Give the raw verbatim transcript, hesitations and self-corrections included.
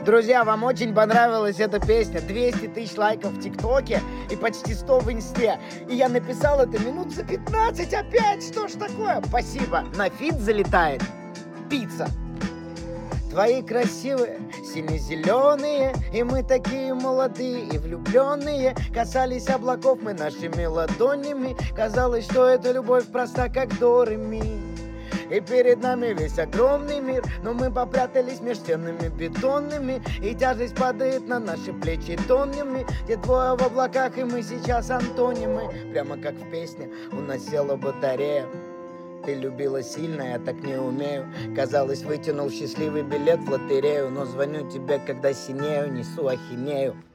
Друзья, вам очень понравилась эта песня. двести тысяч лайков в ТикТоке и почти сто в Инсте. И я написал это минут за пятнадцать опять. Что ж такое? Спасибо. На фит залетает пицца. Твои красивые, сине-зеленые, и мы такие молодые и влюбленные. Касались облаков мы нашими ладонями. Казалось, что эта любовь проста, как до ре ми. И перед нами весь огромный мир, но мы попрятались меж стенами бетонными, и тяжесть падает на наши плечи тоннами. Те двое в облаках, и мы сейчас антонимы. Прямо как в песне «У нас села батарея». Ты любила сильно, я так не умею. Казалось, вытянул счастливый билет в лотерею, но звоню тебе, когда синею, несу ахинею.